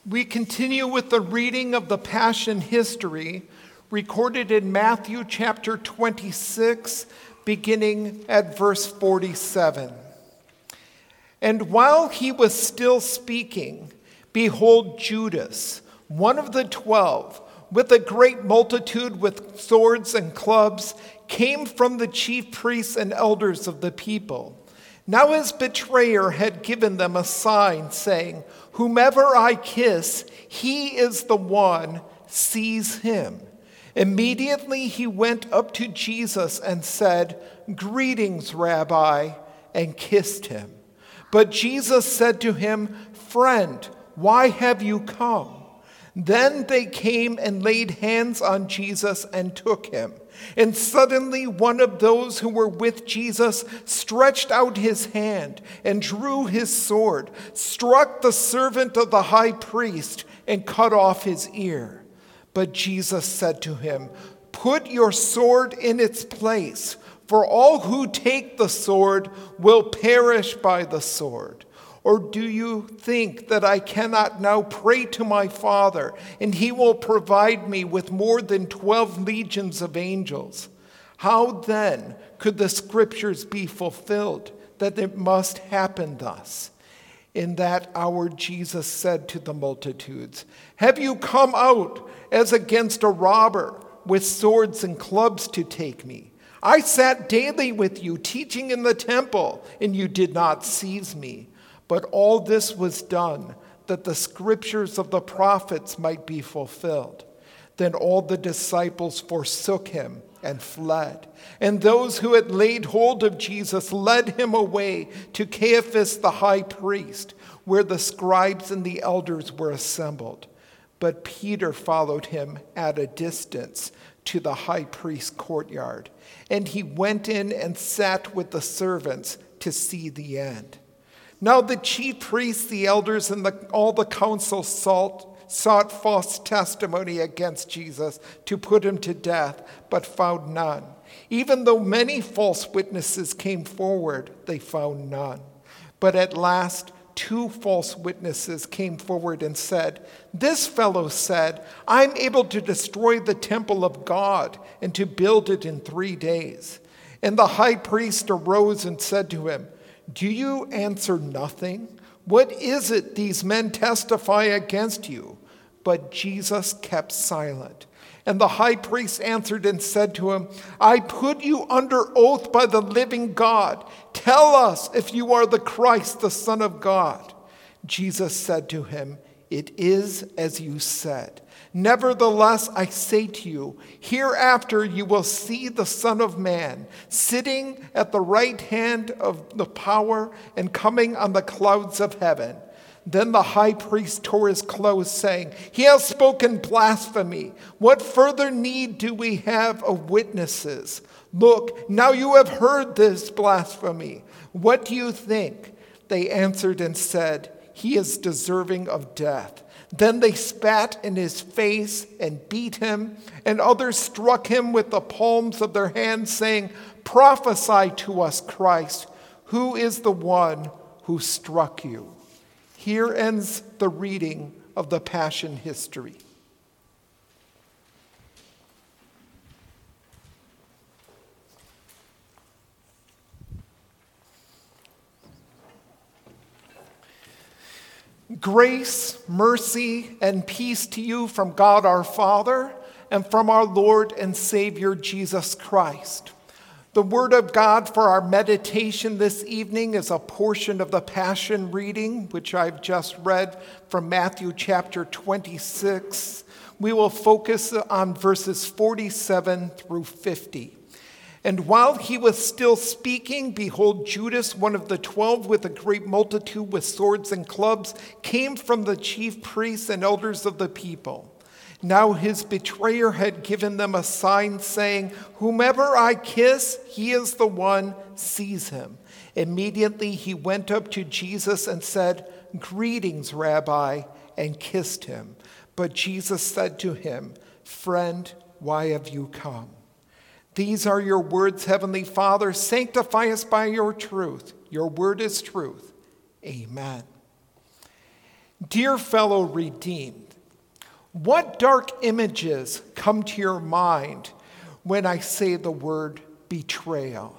We continue with the reading of the Passion history recorded in Matthew chapter 26, beginning at verse 47. And while he was still speaking, behold, Judas, one of the 12, with a great multitude with swords and clubs, came from the chief priests and elders of the people. Now his betrayer had given them a sign, saying, "Whomever I kiss, he is the one, seize him." Immediately he went up to Jesus and said, "Greetings, Rabbi," and kissed him. But Jesus said to him, "Friend, why have you come?" Then they came and laid hands on Jesus and took him. And suddenly one of those who were with Jesus stretched out his hand and drew his sword, struck the servant of the high priest, and cut off his ear. But Jesus said to him, "Put your sword in its place, for all who take the sword will perish by the sword. Or do you think that I cannot now pray to my Father, and he will provide me with more than 12 legions of angels? How then could the scriptures be fulfilled that it must happen thus?" In that hour Jesus said to the multitudes, "Have you come out as against a robber with swords and clubs to take me? I sat daily with you teaching in the temple, and you did not seize me. But all this was done that the scriptures of the prophets might be fulfilled." Then all the disciples forsook him and fled. And those who had laid hold of Jesus led him away to Caiaphas the high priest, where the scribes and the elders were assembled. But Peter followed him at a distance to the high priest's courtyard. And he went in and sat with the servants to see the end. Now the chief priests, the elders, and all the council sought false testimony against Jesus to put him to death, but found none. Even though many false witnesses came forward, they found none. But at last 2 false witnesses came forward and said, "This fellow said, 'I'm able to destroy the temple of God and to build it in 3 days.'" And the high priest arose and said to him, "Do you answer nothing? What is it these men testify against you?" But Jesus kept silent. And the high priest answered and said to him, "I put you under oath by the living God. Tell us if you are the Christ, the Son of God." Jesus said to him, "It is as you said. Nevertheless, I say to you, hereafter you will see the Son of Man sitting at the right hand of the power and coming on the clouds of heaven." Then the high priest tore his clothes, saying, "He has spoken blasphemy. What further need do we have of witnesses? Look, now you have heard this blasphemy. What do you think?" They answered and said, "He is deserving of death." Then they spat in his face and beat him, and others struck him with the palms of their hands, saying, "Prophesy to us, Christ. Who is the one who struck you?" Here ends the reading of the Passion history. Grace, mercy, and peace to you from God our Father and from our Lord and Savior Jesus Christ. The word of God for our meditation this evening is a portion of the Passion reading, which I've just read from Matthew chapter 26. We will focus on verses 47 through 50. And while he was still speaking, behold, Judas, one of the 12, with a great multitude with swords and clubs, came from the chief priests and elders of the people. Now his betrayer had given them a sign, saying, "Whomever I kiss, he is the one, seize him." Immediately he went up to Jesus and said, "Greetings, Rabbi," and kissed him. But Jesus said to him, "Friend, why have you come?" These are your words, Heavenly Father. Sanctify us by your truth. Your word is truth. Amen. Dear fellow redeemed, what dark images come to your mind when I say the word betrayal?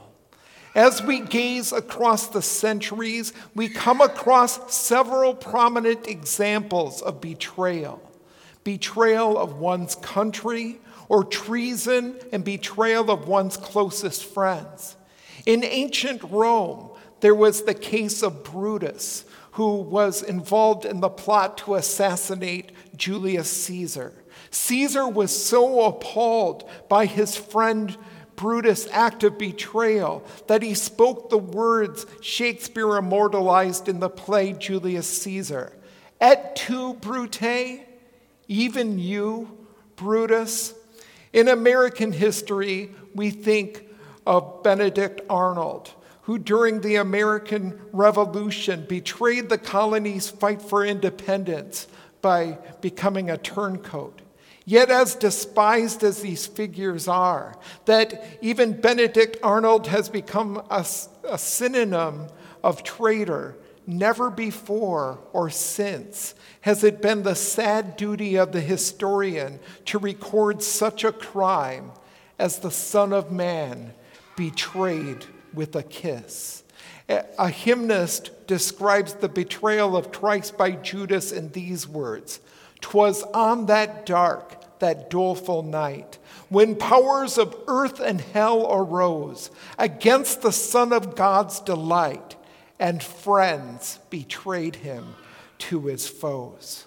As we gaze across the centuries, we come across several prominent examples of betrayal. Betrayal of one's country, or treason and betrayal of one's closest friends. In ancient Rome, there was the case of Brutus, who was involved in the plot to assassinate Julius Caesar. Caesar was so appalled by his friend Brutus' act of betrayal that he spoke the words Shakespeare immortalized in the play Julius Caesar. Et tu, Brute? Even you, Brutus? In American history, we think of Benedict Arnold, who during the American Revolution betrayed the colony's fight for independence by becoming a turncoat. Yet as despised as these figures are, that even Benedict Arnold has become a synonym of traitor, never before or since has it been the sad duty of the historian to record such a crime as the Son of Man betrayed with a kiss. A hymnist describes the betrayal of Christ by Judas in these words: "'Twas on that dark, that doleful night, when powers of earth and hell arose against the Son of God's delight, and friends betrayed him to his foes."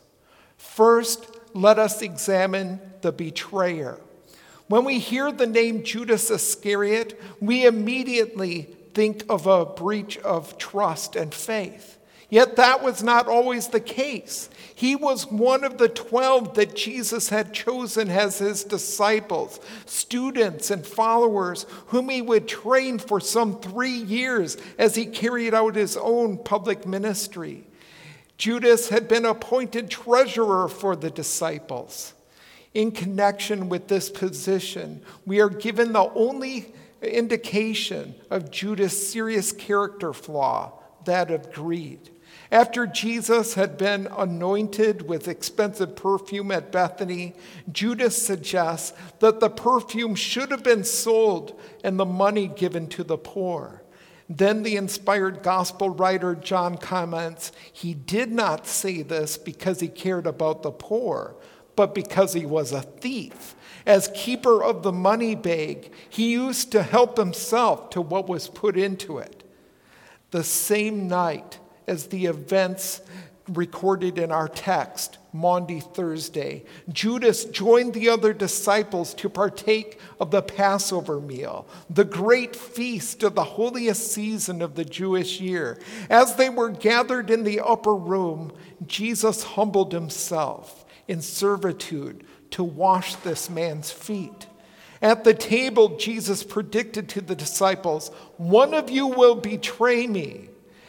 First, let us examine the betrayer. When we hear the name Judas Iscariot, we immediately think of a breach of trust and faith. Yet that was not always the case. He was one of the 12 that Jesus had chosen as his disciples, students and followers whom he would train for some 3 years as he carried out his own public ministry. Judas had been appointed treasurer for the disciples. In connection with this position, we are given the only indication of Judas' serious character flaw, that of greed. After Jesus had been anointed with expensive perfume at Bethany, Judas suggests that the perfume should have been sold and the money given to the poor. Then the inspired gospel writer John comments, he did not say this because he cared about the poor, but because he was a thief. As keeper of the money bag, he used to help himself to what was put into it. The same night as the events recorded in our text, Maundy Thursday, Judas joined the other disciples to partake of the Passover meal, the great feast of the holiest season of the Jewish year. As they were gathered in the upper room, Jesus humbled himself in servitude to wash this man's feet. At the table, Jesus predicted to the disciples, "One of you will betray me."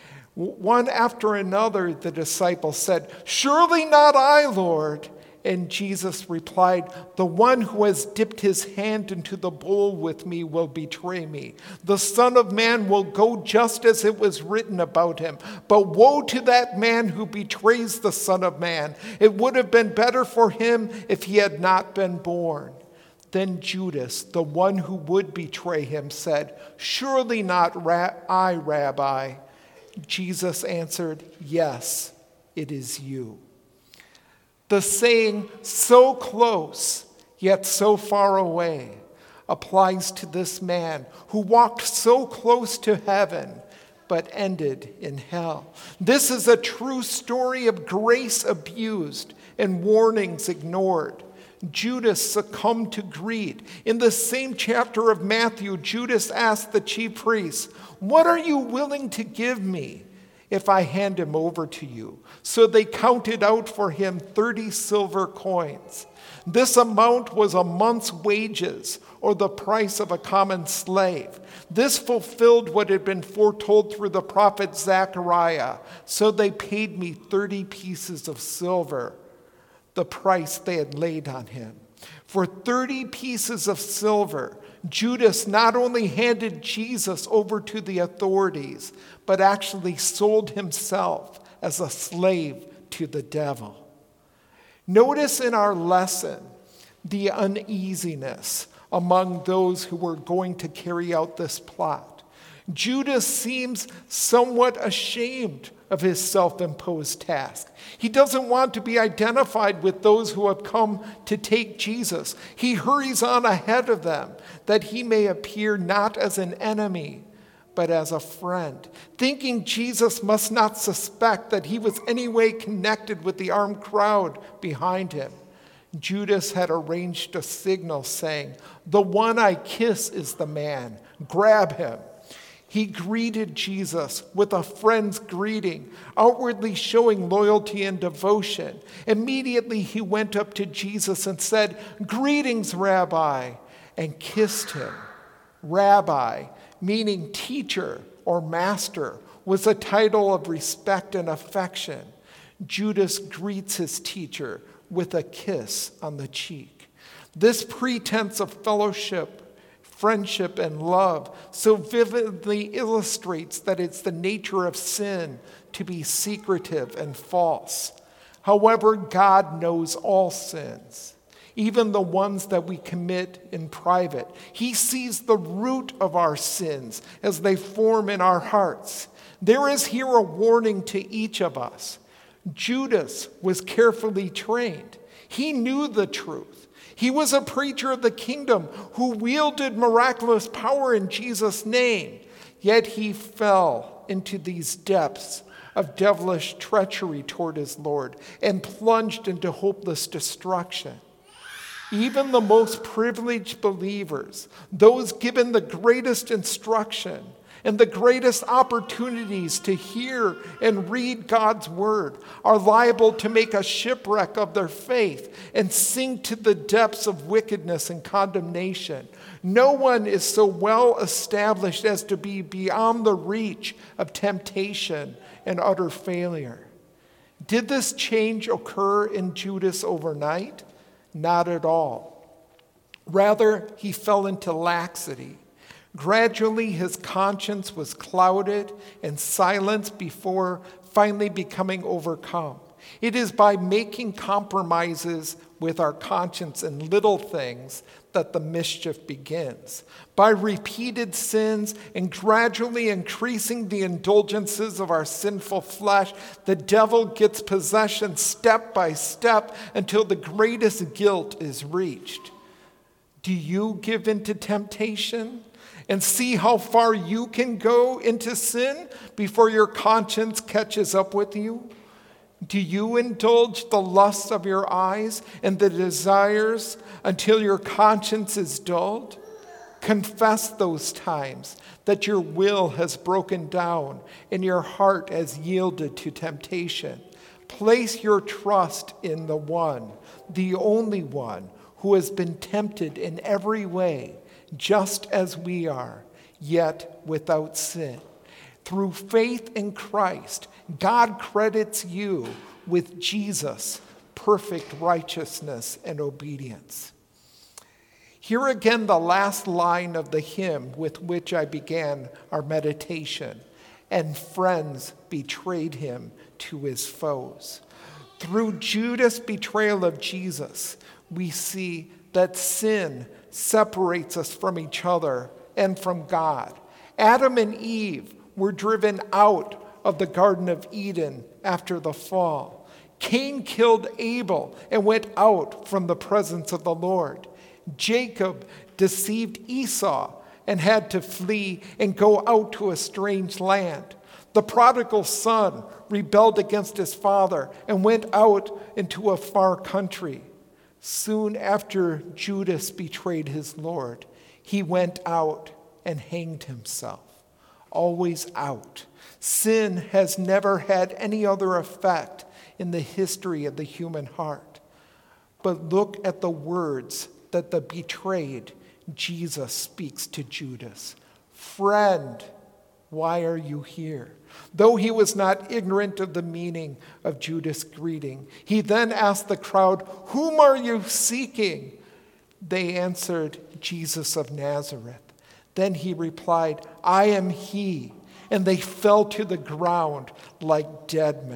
One after another, the disciples said, "Surely not I, Lord." And Jesus replied, "The one who has dipped his hand into the bowl with me will betray me. The Son of Man will go just as it was written about him. But woe to that man who betrays the Son of Man. It would have been better for him if he had not been born." Then Judas, the one who would betray him, said, "Surely not I, Rabbi." Jesus answered, "Yes, it is you." The saying, "so close, yet so far away," applies to this man who walked so close to heaven, but ended in hell. This is a true story of grace abused and warnings ignored. Judas succumbed to greed. In the same chapter of Matthew, Judas asked the chief priests, "What are you willing to give me if I hand him over to you?" So they counted out for him 30 silver coins. This amount was a month's wages, or the price of a common slave. This fulfilled what had been foretold through the prophet Zechariah. So they paid me 30 pieces of silver, the price they had laid on him. For 30 pieces of silver, Judas not only handed Jesus over to the authorities, but actually sold himself as a slave to the devil. Notice in our lesson the uneasiness among those who were going to carry out this plot. Judas seems somewhat ashamed of his self-imposed task. He doesn't want to be identified with those who have come to take Jesus. He hurries on ahead of them that he may appear not as an enemy, but as a friend, thinking Jesus must not suspect that he was any way connected with the armed crowd behind him. Judas had arranged a signal saying, "The one I kiss is the man. Grab him." He greeted Jesus with a friend's greeting, outwardly showing loyalty and devotion. Immediately he went up to Jesus and said, "Greetings, Rabbi," and kissed him. Rabbi, meaning teacher or master, was a title of respect and affection. Judas greets his teacher with a kiss on the cheek. This pretense of fellowship, friendship, and love so vividly illustrates that it's the nature of sin to be secretive and false. However, God knows all sins, even the ones that we commit in private. He sees the root of our sins as they form in our hearts. There is here a warning to each of us. Judas was carefully trained. He knew the truth. He was a preacher of the kingdom who wielded miraculous power in Jesus' name. Yet he fell into these depths of devilish treachery toward his Lord and plunged into hopeless destruction. Even the most privileged believers, those given the greatest instruction and the greatest opportunities to hear and read God's word, are liable to make a shipwreck of their faith and sink to the depths of wickedness and condemnation. No one is so well established as to be beyond the reach of temptation and utter failure. Did this change occur in Judas overnight? Not at all. Rather, he fell into laxity. Gradually, his conscience was clouded and silenced before finally becoming overcome. It is by making compromises with our conscience in little things that the mischief begins. By repeated sins and gradually increasing the indulgences of our sinful flesh, the devil gets possession step by step until the greatest guilt is reached. Do you give in to temptation and see how far you can go into sin before your conscience catches up with you? Do you indulge the lusts of your eyes and the desires until your conscience is dulled? Confess those times that your will has broken down and your heart has yielded to temptation. Place your trust in the one, the only one, who has been tempted in every way, just as we are, yet without sin. Through faith in Christ, God credits you with Jesus' perfect righteousness and obedience. Here again, the last line of the hymn with which I began our meditation. And friends betrayed him to his foes. Through Judas' betrayal of Jesus, we see that sin separates us from each other and from God. Adam and Eve were driven out of the Garden of Eden after the fall. Cain killed Abel and went out from the presence of the Lord. Jacob deceived Esau and had to flee and go out to a strange land. The prodigal son rebelled against his father and went out into a far country. Soon after Judas betrayed his Lord, he went out and hanged himself. Always out. Sin has never had any other effect in the history of the human heart. But look at the words that the betrayed Jesus speaks to Judas. Friend, why are you here? Though he was not ignorant of the meaning of Judas' greeting, he then asked the crowd, "Whom are you seeking?" They answered, "Jesus of Nazareth." Then he replied, "I am he." And they fell to the ground like dead men.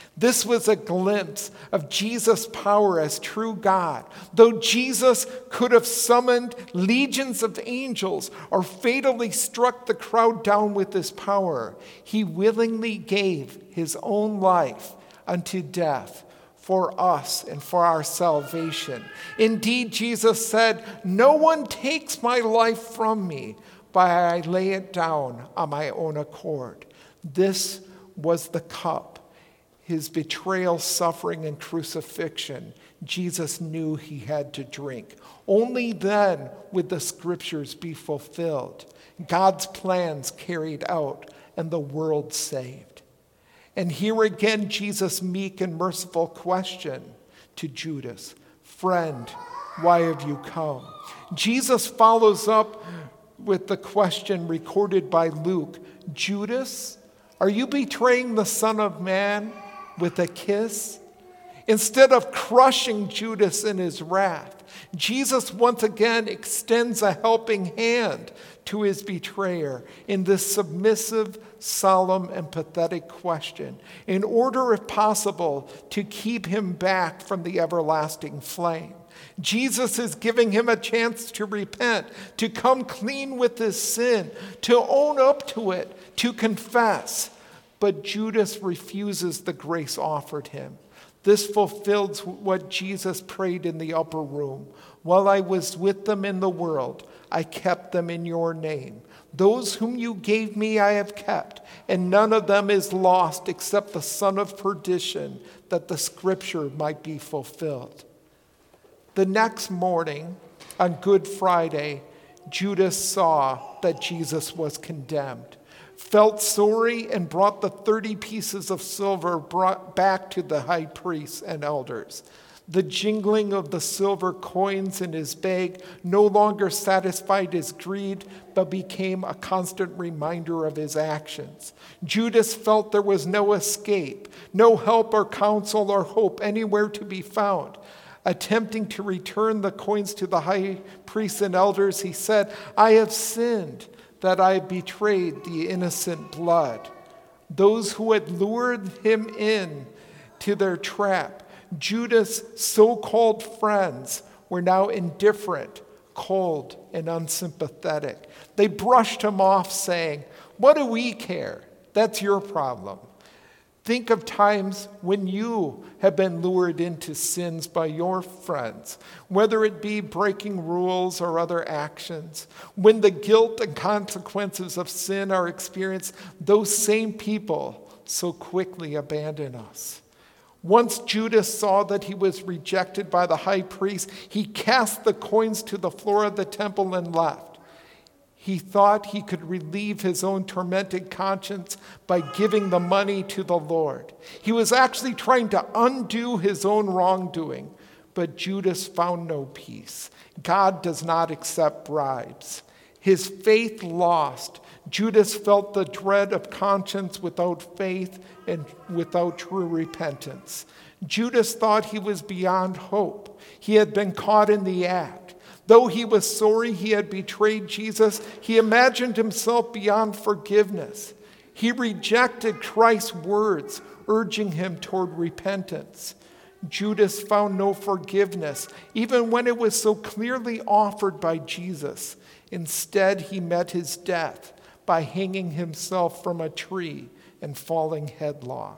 This was a glimpse of Jesus' power as true God. Though Jesus could have summoned legions of angels or fatally struck the crowd down with his power, he willingly gave his own life unto death for us and for our salvation. Indeed, Jesus said, "No one takes my life from me, but I lay it down on my own accord." This was the cup, his betrayal, suffering, and crucifixion, Jesus knew he had to drink. Only then would the scriptures be fulfilled, God's plans carried out, and the world saved. And here again, Jesus' meek and merciful question to Judas, "Friend, why have you come?" Jesus follows up with the question recorded by Luke, "Judas, are you betraying the Son of Man with a kiss?" Instead of crushing Judas in his wrath, Jesus once again extends a helping hand to his betrayer in this submissive, solemn, and pathetic question, in order, if possible, to keep him back from the everlasting flame. Jesus is giving him a chance to repent, to come clean with his sin, to own up to it, to confess. But Judas refuses the grace offered him. This fulfills what Jesus prayed in the upper room. "While I was with them in the world, I kept them in your name. Those whom you gave me I have kept, and none of them is lost except the son of perdition, that the scripture might be fulfilled." The next morning, on Good Friday, Judas saw that Jesus was condemned, felt sorry, and brought the 30 pieces of silver brought back to the high priests and elders. The jingling of the silver coins in his bag no longer satisfied his greed, but became a constant reminder of his actions. Judas felt there was no escape, no help or counsel or hope anywhere to be found. Attempting to return the coins to the high priests and elders, he said, "I have sinned, that I betrayed the innocent blood." Those who had lured him in to their trap, Judas' so-called friends, were now indifferent, cold, and unsympathetic. They brushed him off, saying, "What do we care? That's your problem." Think of times when you have been lured into sins by your friends, whether it be breaking rules or other actions. When the guilt and consequences of sin are experienced, those same people so quickly abandon us. Once Judas saw that he was rejected by the high priest, he cast the coins to the floor of the temple and left. He thought he could relieve his own tormented conscience by giving the money to the Lord. He was actually trying to undo his own wrongdoing, but Judas found no peace. God does not accept bribes. His faith lost, Judas felt the dread of conscience without faith and without true repentance. Judas thought he was beyond hope. He had been caught in the act. Though he was sorry he had betrayed Jesus, he imagined himself beyond forgiveness. He rejected Christ's words, urging him toward repentance. Judas found no forgiveness, even when it was so clearly offered by Jesus. Instead, he met his death by hanging himself from a tree and falling headlong.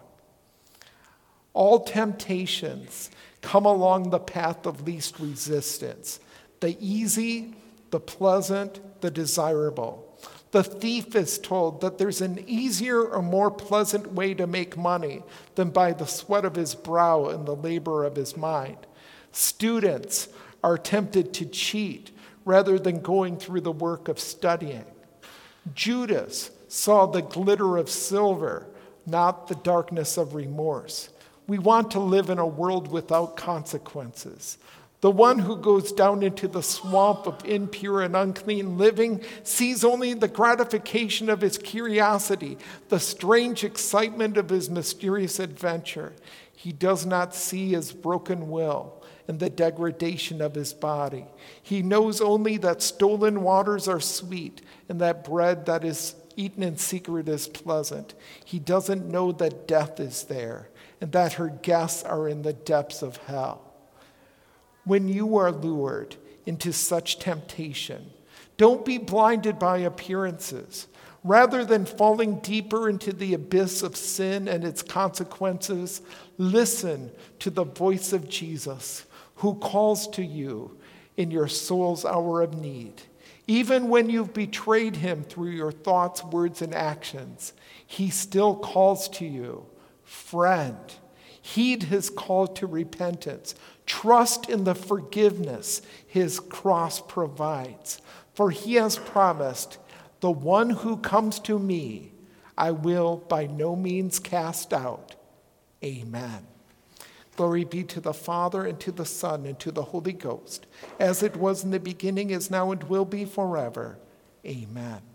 All temptations come along the path of least resistance. The easy, the pleasant, the desirable. The thief is told that there's an easier or more pleasant way to make money than by the sweat of his brow and the labor of his mind. Students are tempted to cheat rather than going through the work of studying. Judas saw the glitter of silver, not the darkness of remorse. We want to live in a world without consequences. The one who goes down into the swamp of impure and unclean living sees only the gratification of his curiosity, the strange excitement of his mysterious adventure. He does not see his broken will and the degradation of his body. He knows only that stolen waters are sweet and that bread that is eaten in secret is pleasant. He doesn't know that death is there and that her guests are in the depths of hell. When you are lured into such temptation, don't be blinded by appearances. Rather than falling deeper into the abyss of sin and its consequences, listen to the voice of Jesus, who calls to you in your soul's hour of need. Even when you've betrayed him through your thoughts, words, and actions, he still calls to you. Friend, heed his call to repentance. Trust in the forgiveness his cross provides. For he has promised, the one who comes to me, I will by no means cast out. Amen. Glory be to the Father, and to the Son, and to the Holy Ghost, as it was in the beginning, is now, and will be forever. Amen.